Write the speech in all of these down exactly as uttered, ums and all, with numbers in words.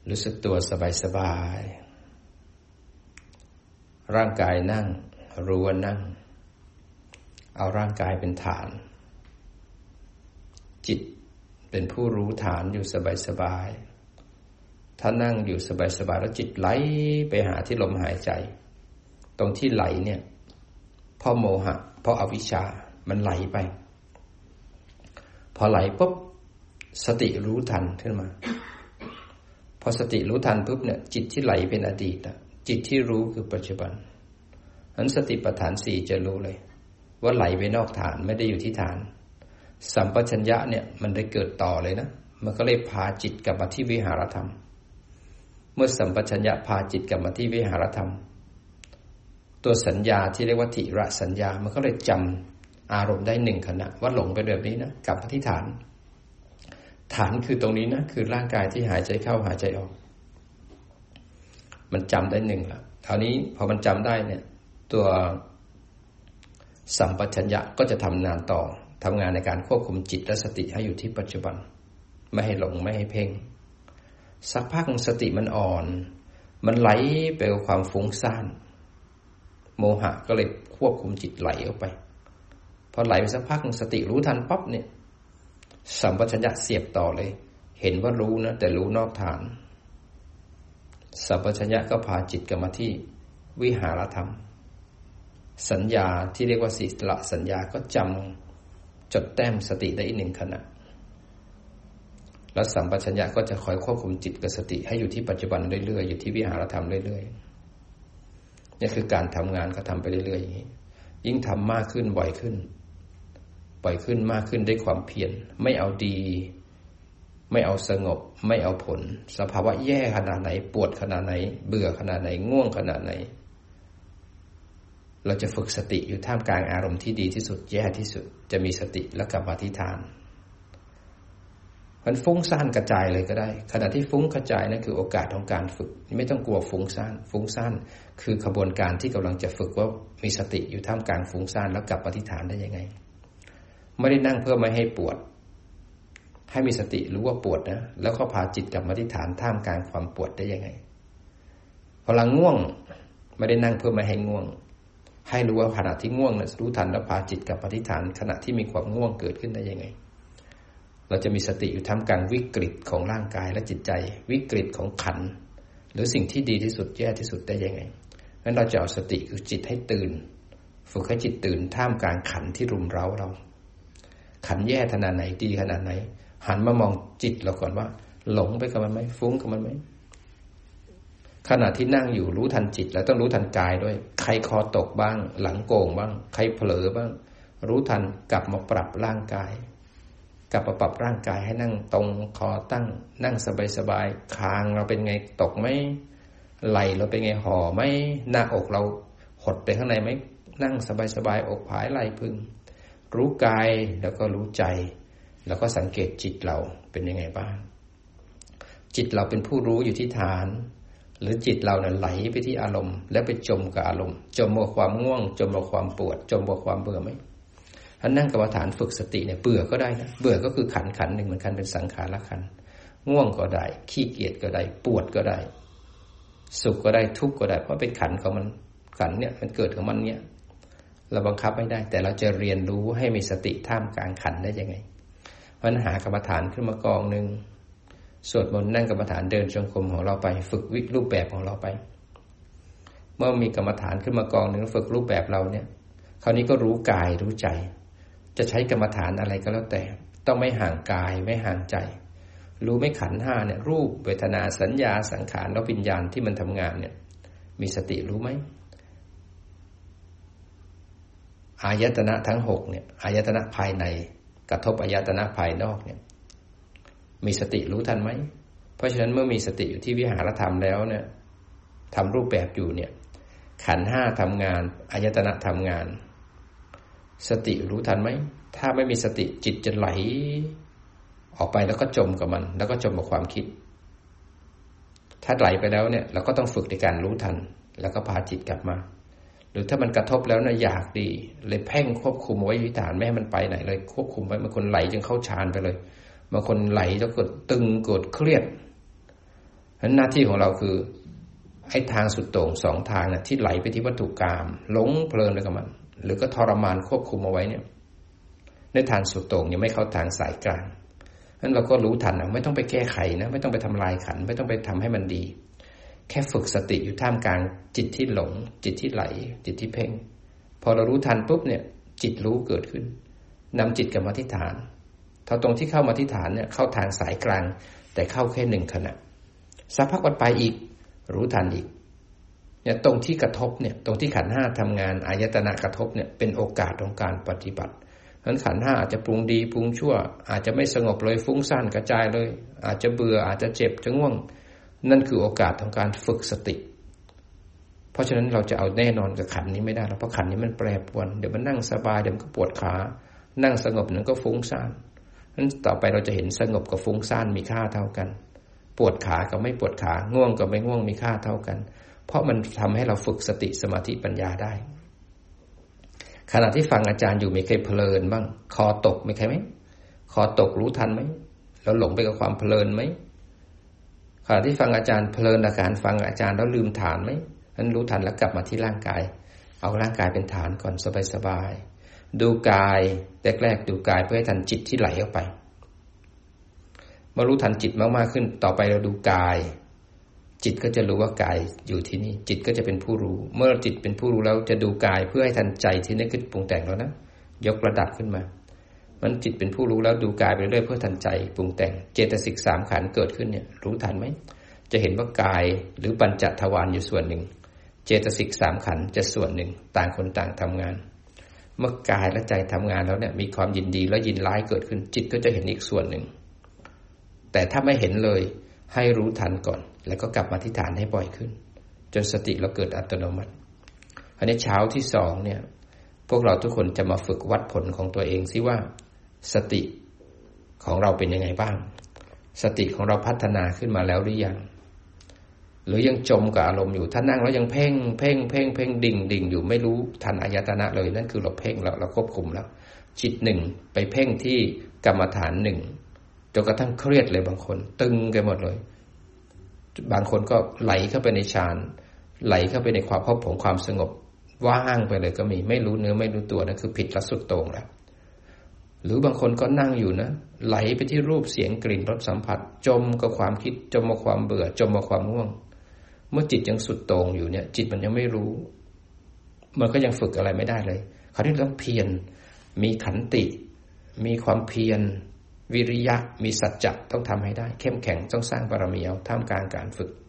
รู้สึกตัวสบายๆร่างกายนั่งรู้ว่านั่งเอาร่างกายเป็นฐานจิตเป็นผู้รู้ฐานอยู่สบายๆถ้านั่งอยู่สบายๆแล้วจิตไหลไปหาที่ลมหายใจตรงที่ไหลเนี่ยเพราะโมหะเพราะอวิชชามันไหลไปพอไหลปุ๊บสติรู้ทันขึ้นมาพอสติรู้ทันปุ๊บเนี่ยจิตที่ไหลเป็นอดีตจิตที่รู้คือปัจจุบันนั้นสติปัฏฐานสี่จะรู้เลยว่าไหลไปนอกฐานไม่ได้อยู่ที่ฐานสัมปชัญญะเนี่ยมันได้เกิดต่อเลยนะมันก็เลยพาจิตกลับมาที่วิหารธรรมเมื่อสัมปชัญญะพาจิตกลับมาที่วิหารธรรมตัวสัญญาที่เรียกว่าทิระสัญญามันก็เลยจำอารมณ์ได้หนึ่งขณะว่าหลงไปแบบนี้นะกลับมาที่ฐานฐานคือตรงนี้นะคือร่างกายที่หายใจเข้าหายใจออกมันจำได้หนึ่งละคราวนี้พอมันจำได้เนี่ยตัวสัมปชัญญะก็จะทำงานต่อทำงานในการควบคุมจิตและสติให้อยู่ที่ปัจจุบันไม่ให้หลงไม่ให้เพ่งสักพักสติมันอ่อนมันไหลไปกับความฟุ้งซ่านโมหะก็เลยควบคุมจิตไหลออกไปพอไหลไปสักพักสติรู้ทันปั๊บเนี่ยสัมปชัญญะเสียบต่อเลยเห็นว่ารู้นะแต่รู้นอกฐานสัมปชัญญะก็พาจิตกลับมาที่วิหารธรรมสัญญาที่เรียกว่าศีลสัญญาก็จำจดแต้มสติได้อีกหนึ่งขณะแล้วสัมปชัญญะก็จะคอยควบคุมจิตกับสติให้อยู่ที่ปัจจุบันเรื่อยๆอยู่ที่วิหารธรรมเรื่อยๆนี่คือการทำงานก็ทำไปเรื่อยๆอย่างนี้ยิ่งทำมากขึ้นบ่อยขึ้นบ่อยขึ้นมากขึ้นด้วยความเพียรไม่เอาดีไม่เอาสงบไม่เอาผลสภาวะแย่ขนาดไหนปวดขนาดไหนเบื่อขนาดไหนง่วงขนาดไหนเราจะฝึกสติอยู่ท่ามกลางอารมณ์ที่ดีที่สุดแย่ที่สุดจะมีสติและกลับมาที่ฐานมันฟุ้งซ่านกระจายเลยก็ได้ขณะที่ฟุ้งกระจายนั่นคือโอกาสของการฝึกไม่ต้องกลัวฟุ้งซ่านฟุ้งซ่านคือขบวนการที่กำลังจะฝึกว่ามีสติอยู่ท่ามกลางฟุ้งซ่านแล้วกลับมาที่ฐานได้ยังไงไม่ได้นั่งเพื่อไม่ให้ปวดให้มีสติรู้ว่าปวดนะแล้วก็พาจิตกลับมาที่ฐานท่ามกลางความปวดได้ยังไงพลังง่วงไม่ได้นั่งเพื่อไม่ให้ง่วงให้รู้ว่าขณะที่ง่วงนะรู้ทันแล้วพาจิตกลับมาที่ฐานขณะที่มีความง่วงเกิดขึ้นได้ยังไงเราจะมีสติอยู่ท่ามกลางวิกฤตของร่างกายและจิตใจวิกฤตของขันธ์หรือสิ่งที่ดีที่สุดแย่ที่สุดได้ยังไงงั้นเราจะเอาสติคือจิตให้ตื่นฝึกให้จิตตื่นท่ามกลางขันธ์ที่รุมเร้าเราขันธ์แย่ขนาดไหนดีขนาดไหนหันมามองจิตเราก่อนว่าหลงไปกับมันไหมฟุ้งกับมันไหมขณะที่นั่งอยู่รู้ทันจิตแล้วต้องรู้ทันกายด้วยใครคอตกบ้างหลังโก่งบ้างใครเผลอบ้างรู้ทันกลับมาปรับร่างกายกลับมาปรับร่างกายให้นั่งตรงคอตั้งนั่งสบายๆคางเราเป็นไงตกไหมไหล่เราเป็นไงห่อไหมหน้าอกเราหดไปข้างในไหมนั่งสบายๆอกผายไหล่พึงรู้กายแล้วก็รู้ใจแล้วก็สังเกตจิตเราเป็นยังไงบ้างจิตเราเป็นผู้รู้อยู่ที่ฐานหรือจิตเราเนี่ยไหลไปที่อารมณ์แล้วไปจมกับอารมณ์จมกับความง่วงจมกับความปวดจมกับความเบื่อไหมถ้านั่งกรรมฐานฝึกสติเนี่ยเบื่อก็ได้นะเบื่อก็คือขันขันหนึ่งเหมือนกันเป็นสังขารขันธ์ง่วงก็ได้ขี้เกียจก็ได้ปวดก็ได้สุขก็ได้ทุกข์ก็ได้เพราะเป็นขันธ์ของมันขันธ์เนี่ยมันเกิดของมันเนี่ยเราบังคับไม่ได้แต่เราจะเรียนรู้ให้มีสติท่ามกลางขันธ์ได้ยังไงปัญหากรรมฐานขึ้นมากองนึงสวดมนต์นั่งกรรมฐานเดินจงกรมของเราไปฝึกวิรูปแบบของเราไปเมื่อมีกรรมฐานขึ้นมากองนึงฝึกรูปแบบเราเนี่ยคราวนี้ก็รู้กายรู้ใจจะใช้กรรมฐานอะไรก็แล้วแต่ต้องไม่ห่างกายไม่ห่างใจรู้ไม่ขันธ์ห้าเนี่ยรูปเวทนาสัญญาสังขารและวิญญาณที่มันทำงานเนี่ยมีสติรู้ไหมอายตนะทั้งหกเนี่ยอายตนะภายในกระทบอายตนะภายนอกเนี่ยมีสติรู้ทันไหมเพราะฉะนั้นเมื่อมีสติอยู่ที่วิหารธรรมแล้วเนี่ยทำรูปแบบอยู่เนี่ยขันธ์ห้าทำงานอายตนะทำงานสติรู้ทันไหมถ้าไม่มีสติจิตจะไหลออกไปแล้วก็จมกับมันแล้วก็จมกับความคิดถ้าไหลไปแล้วเนี่ยเราก็ต้องฝึกในการรู้ทันแล้วก็พาจิตกลับมาหรือถ้ามันกระทบแล้วนะอยากดีเลยเพ่งควบคุมไว้ที่ฐานไม่ให้มันไปไหนเลยควบคุมไว้บางคนไหลจนเข้าฌานไปเลยบางคนไหลแล้วกดตึงกดเครียดฉะนั้นหน้าที่ของเราคือไอ้ทางสุดโต่งสองทางเนี่ยที่ไหลไปที่วัตถุกรรมหลงเพลินเลยกับมันหรือก็ทรมานควบคุมเอาไว้เนี่ยในทางสุดโต่งยังไม่เข้าทางสายกลางนั้นเราก็รู้ทันนะไม่ต้องไปแก้ไขนะไม่ต้องไปทำลายขันไม่ต้องไปทำให้มันดีแค่ฝึกสติอยู่ท่ามกลางจิตที่หลงจิตที่ไหลจิตที่เพ่งพอเรารู้ทันปุ๊บเนี่ยจิตรู้เกิดขึ้นนำจิตกลับมาที่ฐานถ้าตรงที่เข้ามาที่ฐานเนี่ยเข้าทางสายกลางแต่เข้าแค่หนึ่งขณะสักพักวันไปอีกรู้ทันอีกเนี่ยตรงที่กระทบเนี่ยตรงที่ขันธ์ห้าทำงานอายตนะกระทบเนี่ยเป็นโอกาสของการปฏิบัติเพราะฉะนั้นขันธ์ห้าอาจจะปรุงดีปรุงชั่วอาจจะไม่สงบเลยฟุ้งซ่านกระจายเลยอาจจะเบื่ออาจจะเจ็บจะง่วงนั่นคือโอกาสของการฝึกสติเพราะฉะนั้นเราจะเอาแน่นอนกับขันธ์นี้ไม่ได้เพราะขันธ์นี้มันแปรปรวนเดี๋ยวมันนั่งสบายเดี๋ยวมันก็ปวดขานั่งสงบนึงก็ฟุ้งซ่านนั้นต่อไปเราจะเห็นสงบกับฟุ้งซ่านมีค่าเท่ากันปวดขากับไม่ปวดขาง่วงกับไม่ง่วงมีค่าเท่ากันเพราะมันทำให้เราฝึกสติสมาธิปัญญาได้ขณะที่ฟังอาจารย์อยู่มีใครเพลินบ้างคอตกมีใครไหมคอตกรู้ทันไหมเราหลงไปกับความเพลินไหมขณะที่ฟังอาจารย์เพลินอาการฟังอาจารย์แล้วลืมฐานไหมนั้นรู้ทันแล้วกลับมาที่ร่างกายเอาร่างกายเป็นฐานก่อนสบายๆดูกายแรกๆดูกายเพื่อให้ทันจิตที่ไหลออกไปเมื่อรู้ทันจิตมากๆขึ้นต่อไปเราดูกายจิตก็จะรู้ว่ากายอยู่ที่นี่จิตก็จะเป็นผู้รู้เมื่อจิตเป็นผู้รู้แล้วจะดูกายเพื่อให้ทันใจที่นึกขึ้นปรุงแต่งแล้วนะยกระดับขึ้นมามันจิตเป็นผู้รู้แล้วดูกายไปเรื่อยเพื่อทันใจปรุงแต่งเจตสิกสามขันธ์เกิดขึ้นเนี่ยรู้ทันไหมจะเห็นว่ากายหรือปัญจทวารอยู่ส่วนหนึ่งเจตสิกสามขันธ์จะส่วนหนึ่งต่างคนต่างทำงานเมื่อกายและใจทำงานแล้วเนี่ยมีความยินดีและยินร้ายเกิดขึ้นจิตก็จะเห็นอีกส่วนหนึ่งแต่ถ้าไม่เห็นเลยให้รู้ทันก่อนแล้วก็กลับมาที่ฐานให้บ่อยขึ้นจนสติเราเกิดอัตโนมัติอันนี้เช้าที่สองเนี่ยพวกเราทุกคนจะมาฝึกวัดผลของตัวเองซิว่าสติของเราเป็นยังไงบ้างสติของเราพัฒนาขึ้นมาแล้วหรือยังหรือยังจมกับอารมณ์อยู่ถ้านั่งแล้วยังเพ่งเพ่งเพ่งเพ่งดิ่งดิ่งอยู่ไม่รู้ทันอายตนะเลยนั่นคือเราเพ่งแล้วเราควบคุมแล้วจิตหนึ่งไปเพ่งที่กรรมฐานหนึ่งจนกระทั่งเครียดเลยบางคนตึงกันหมดเลยบางคนก็ไหลเข้าไปในฌานไหลเข้าไปในความพบของความสงบว่างไปเลยก็มีไม่รู้เนื้อไม่รู้ตัวนั่นคือผิดละสุดโต่งแล้วหรือบางคนก็นั่งอยู่นะไหลไปที่รูปเสียงกลิ่นรสสัมผัสจมกับความคิดจมกับความเบื่อจมกับความง่วงเมื่อจิตยังสุดโต่งอยู่เนี่ยจิตมันยังไม่รู้มันก็ยังฝึกอะไรไม่ได้เลยคราวนี้ต้องเพียรมีขันติมีความเพียรวิริยะมีสัจจะต้องทำให้ได้เข้มแข็งต้องสร้างบารมีเอาท่ามกลางการฝึก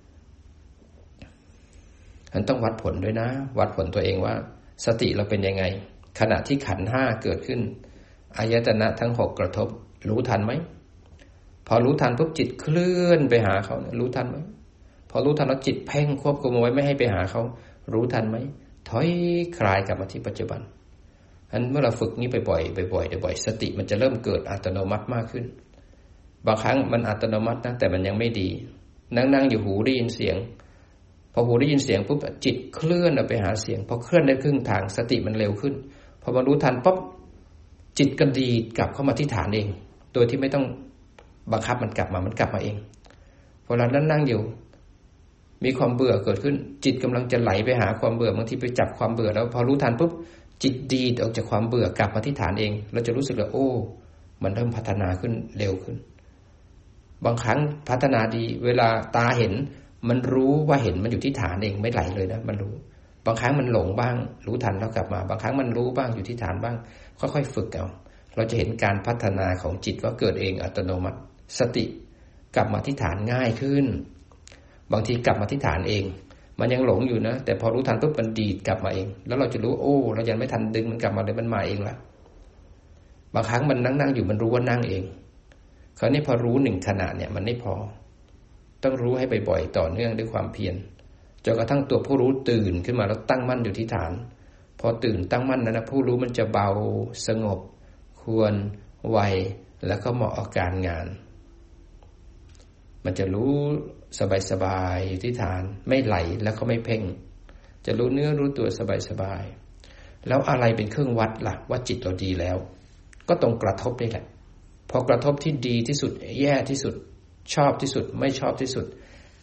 อันต้องวัดผลด้วยนะวัดผลตัวเองว่าสติเราเป็นยังไงขณะที่ขันธ์ห้าเกิดขึ้นอายตนะทั้งหกกระทบรู้ทันไหมพอรู้ทันปุ๊บจิตเคลื่อนไปหาเขารู้ทันไหมพอรู้ทันแล้วจิตเพ่งควบคุมเอาไว้ไม่ให้ไปหาเขารู้ทันไหมถอยคลายกลับมาที่ปัจจุบันอันเมื่อเราฝึกนี้บ่อยๆบ่อยๆบ่อยๆสติมันจะเริ่มเกิดอัตโนมัติมากขึ้นบางครั้งมันอัตโนมัตินะแต่มันยังไม่ดีนั่งๆอยู่หูได้ยินเสียงพอหูได้ยินเสียงปุ๊บจิตเคลื่อนไปหาเสียงพอเคลื่อนได้ครึ่งทางสติมันเร็วขึ้นพอมารู้ทันปุ๊บจิตก็ดีดกลับเข้ามาที่ฐานเองโดยที่ไม่ต้องบังคับมันกลับมามันกลับมาเองพอเรานั่งๆอยู่มีความเบื่อเกิดขึ้นจิตกำลังจะไหลไปหาความเบื่อบางทีไปจับความเบื่อแล้วพอรู้ทันปุ๊บจิตดีดออกจากความเบื่อกลับมาที่ฐานเองเราจะรู้สึกว่าโอ้มันเริ่มพัฒนาขึ้นเร็วขึ้นบางครั้งพัฒนาดีเวลาตาเห็นมันรู้ว่าเห็นมันอยู่ที่ฐานเองไม่ไหลเลยนะมันรู้บางครั้งมันหลงบ้างรู้ทันแล้วกลับมาบางครั้งมันรู้บ้างอยู่ที่ฐานบ้างค่อยๆฝึกเอาเราจะเห็นการพัฒนาของจิตว่าเกิดเองอัตโนมัติสติกลับมาที่ฐานง่ายขึ้นบางทีกลับมาที่ฐานเองมันยังหลงอยู่นะแต่พอรู้ทันปุ๊บมันดีดกลับมาเองแล้วเราจะรู้โอ้เรายังไม่ทันดึงมันกลับมาเลยมันมาเองละบางครั้งมันนั่งๆอยู่มันรู้ว่านั่งเองคราวนี้พอรู้หนึ่งขณะเนี่ยมันไม่พอต้องรู้ให้บ่อยๆต่อเนื่องด้วยความเพียรจนกระทั่งตัวผู้รู้ตื่นขึ้นมาแล้วตั้งมั่นอยู่ที่ฐานพอตื่นตั้งมั่นนั้นนะผู้รู้มันจะเบาสงบควรไวแล้วก็เหมาะกับการงานมันจะรู้สบายๆอยู่ที่ฐานไม่ไหลแล้วก็ไม่เพ่งจะรู้เนื้อรู้ตัวสบายๆแล้วอะไรเป็นเครื่องวัดล่ะว่าจิตเราดีแล้วก็ตรงกระทบนี่แหละพอกระทบที่ดีที่สุดแย่ที่สุดชอบที่สุดไม่ชอบที่สุด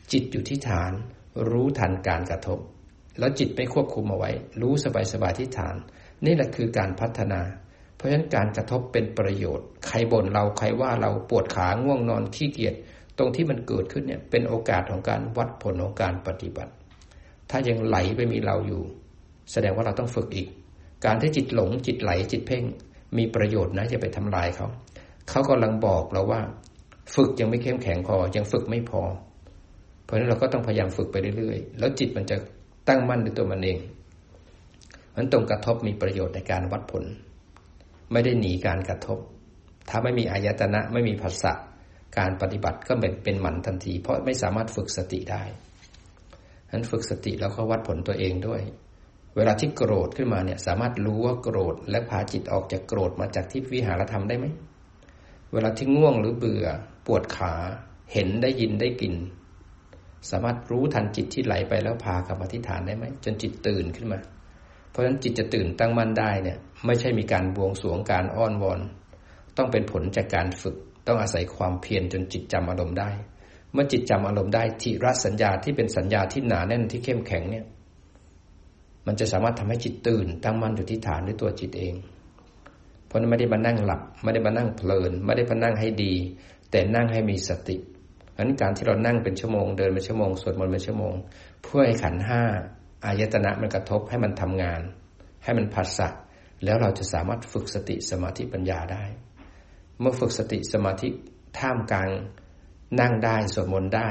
จิตอยู่ที่ฐานรู้ทันการกระทบแล้วจิตไม่ควบคุมเอาไว้รู้สบายๆที่ฐานนี่แหละคือการพัฒนาเพราะฉะนั้นการกระทบเป็นประโยชน์ใครบ่นเราใครว่าเราปวดขาง่วงนอนขี้เกียจตรงที่มันเกิดขึ้นเนี่ยเป็นโอกาสของการวัดผลของการปฏิบัติถ้ายังไหลไปมีเราอยู่แสดงว่าเราต้องฝึกอีกการที่จิตหลงจิตไหลจิตเพ่งมีประโยชน์นะอย่าไปทำลายเขาเขากำลังบอกเราว่าฝึกยังไม่เข้มแข็งพอยังฝึกไม่พอเพราะฉะนั้นเราก็ต้องพยายามฝึกไปเรื่อยๆแล้วจิตมันจะตั้งมั่นในตัวมันเองมันตรงกระทบมีประโยชน์ในการวัดผลไม่ได้หนีการกระทบถ้าไม่มีอายตนะไม่มีผัสสะการปฏิบัติก็เป็นเป็นหมันทันทีเพราะไม่สามารถฝึกสติได้ฉะนั้นฝึกสติแล้วก็วัดผลตัวเองด้วยเวลาที่โกรธขึ้นมาเนี่ยสามารถรู้ว่าโกรธและพาจิตออกจากโกรธมาจากที่วิหารธรรมได้ไหมเวลาที่ง่วงหรือเบื่อปวดขาเห็นได้ยินได้กลิ่นสามารถรู้ทันจิตที่ไหลไปแล้วพากลับมาที่ฐานได้ไหมจนจิตตื่นขึ้นมาเพราะฉะนั้นจิตจะตื่นตั้งมั่นได้เนี่ยไม่ใช่มีการบวงสรวงการอ้อนวอนต้องเป็นผลจากการฝึกต้องอาศัยความเพียรจนจิตจำอารมณ์ได้เมื่อจิตจำอารมณ์ได้ทิรสัญญาที่เป็นสัญญาที่หนาแน่นที่เข้มแข็งเนี่ยมันจะสามารถทำให้จิตตื่นตั้งมั่นอยู่ที่ฐานด้วยตัวจิตเองเพราะนั้นไม่ได้มานั่งหลับไม่ได้มานั่งเพลินไม่ได้มานั่งให้ดีแต่นั่งให้มีสติเพราะนั้นการที่เรานั่งเป็นชั่วโมงเดินเป็นชั่วโมงสวดมนต์เป็นชั่วโมงเพื่อให้ขันธ์ห้าอายตนะมันกระทบให้มันทำงานให้มันผัสสะแล้วเราจะสามารถฝึกสติสมาธิปัญญาได้เมื่อฝึกสติสมาธิท่ามกลางนั่งได้สวดมนต์ได้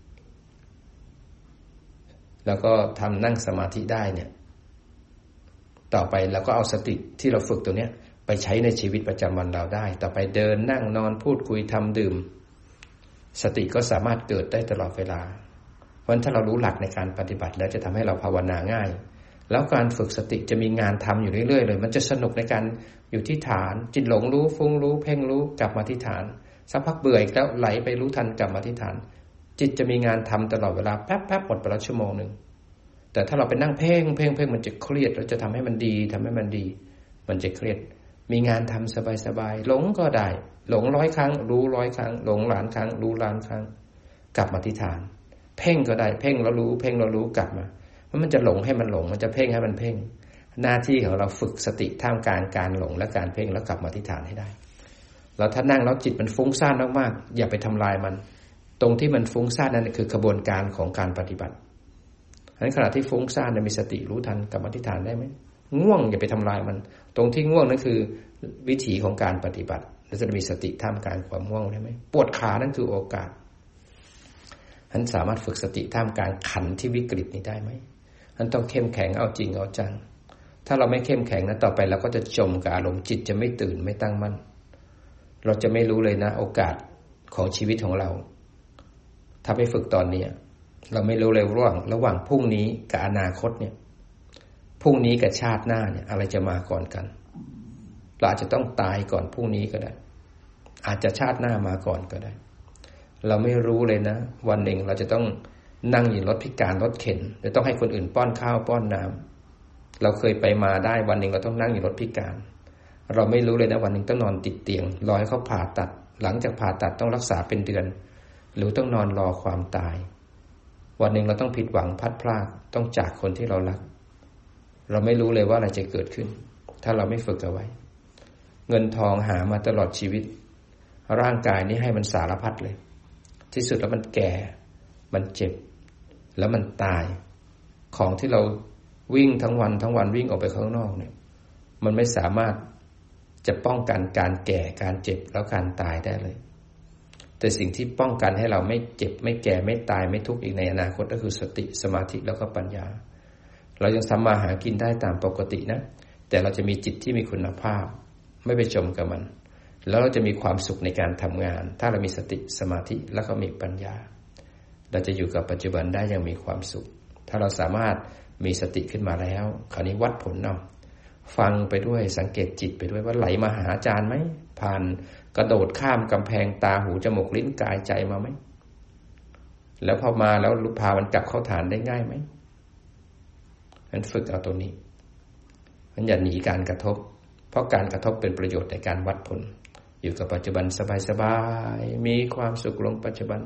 แล้วก็ทำนั่งสมาธิได้เนี่ยต่อไปเราก็เอาสติที่เราฝึกตัวเนี้ยไปใช้ในชีวิตประจำวันเราได้ต่อไปเดินนั่งนอนพูดคุยทำดื่มสติก็สามารถเกิดได้ตลอดเวลาเพราะฉะนั้นถ้าเรารู้หลักในการปฏิบัติแล้วจะทำให้เราภาวนาง่ายแล้วการฝึกสติจะมีงานทำอยู่เรื่อยๆเลยมันจะสนุกในการอยู่ที่ฐานจิตหลงรู้ฟุ้งรู้เพ่งรู้กลับมาที่ฐานสักพักเบื่ออีกแล้วไหลไปรู้ทันกลับมาที่ฐานจิตจะมีงานทำตลอดเวลาแป๊บๆหมดไปแล้วชั่วโมงนึงแต่ถ้าเราไปนั่งเพ่งเพ่งเพ่งมันจะเครียดแล้วจะทำให้มันดีทำให้มันดีมันจะเครียดมีงานทำสบายๆหลงก็ได้หลงร้อยครั้งรู้ร้อยครั้งหลงล้านครั้งรู้ล้านครั้งกลับมาที่ฐานเพ่งก็ได้เพ่งแล้วรู้เพ่งแล้วรู้กลับมามันจะหลงให้มันหลงมันจะเพ่งให้มันเพ่งหน้าที่ของเราฝึกสติท่ามกลางการหลงและการเพ่งแล้วกลับมาที่ฐานให้ได้แล้วถ้านั่งแล้วจิตมันฟุ้งซ่านมากๆอย่าไปทำลายมันตรงที่มันฟุ้งซ่านนั่นคือกระบวนการของการปฏิบัติฉะนั้นขณะที่ฟุ้งซ่านมีสติรู้ทันกลับมาที่ฐานได้ไหมง่วงอย่าไปทำลายมันตรงที่ง่วงนั่นคือวิถีของการปฏิบัติแล้วจะมีสติท่ามกลางความง่วงได้ไหมปวดขานั่นคือโอกาสฉะนั้นสามารถฝึกสติท่ามกลางขันธ์ที่วิกฤตนี้ได้ไหมมันต้องเข้มแข็งเอาจริงเอาจังถ้าเราไม่เข้มแข็งนะต่อไปเราก็จะจมกับอารมณ์จิตจะไม่ตื่นไม่ตั้งมั่นเราจะไม่รู้เลยนะโอกาสของชีวิตของเราถ้าไปฝึกตอนนี้เราไม่รู้เลยระหว่างระหว่างพรุ่งนี้กับอนาคตเนี่ยพรุ่งนี้กับชาติหน้าเนี่ยอะไรจะมาก่อนกันเราอาจจะต้องตายก่อนพรุ่งนี้ก็ได้อาจจะชาติหน้ามาก่อนก็ได้เราไม่รู้เลยนะวันหนึ่งเราจะต้องนั่งอยู่รถพิการรถเข็นหรือต้องให้คนอื่นป้อนข้าวป้อนน้ำเราเคยไปมาได้วันหนึ่งเราต้องนั่งอยู่รถพิการเราไม่รู้เลยนะวันหนึ่งต้องนอนติดเตียงรอให้เขาผ่าตัดหลังจากผ่าตัดต้องรักษาเป็นเดือนหรือต้องนอนรอความตายวันหนึ่งเราต้องผิดหวังพลัดพรากต้องจากคนที่เรารักเราไม่รู้เลยว่าอะไรจะเกิดขึ้นถ้าเราไม่ฝึกเอาไว้เงินทองหามาตลอดชีวิตร่างกายนี้ให้มันสารพัดเลยที่สุดแล้วมันแก่มันเจ็บแล้วมันตายของที่เราวิ่งทั้งวันทั้งวันวิ่งออกไปข้างนอกเนี่ยมันไม่สามารถจะป้องกันการแก่การเจ็บแล้วการตายได้เลยแต่สิ่งที่ป้องกันให้เราไม่เจ็บไม่แก่ไม่ตายไม่ทุกข์อีกในอนาคตก็คือสติสมาธิแล้วก็ปัญญาเรายังทำมาหากินได้ตามปกตินะแต่เราจะมีจิตที่มีคุณภาพไม่ไปจมกับมันแล้วเราจะมีความสุขในการทำงานถ้าเรามีสติสมาธิแล้วก็มีปัญญาเราจะอยู่กับปัจจุบันได้อย่างมีความสุขถ้าเราสามารถมีสติขึ้นมาแล้วคราวนี้วัดผลเนาะฟังไปด้วยสังเกตจิตไปด้วยว่าไหลมาหาอาจารย์ไหมผ่านกระโดดข้ามกำแพงตาหูจมูกลิ้นกายใจมาไหมแล้วพอมาแล้วพามันกลับเข้าฐานได้ง่ายไหมมันฝึกเอาตัวนี้มันอย่าหนีการกระทบเพราะการกระทบเป็นประโยชน์ในการวัดผลอยู่กับปัจจุบันสบายๆมีความสุขลงปัจจุบัน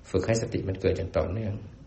ฝึกให้สติมันเกิดอย่างต่อเนื่อง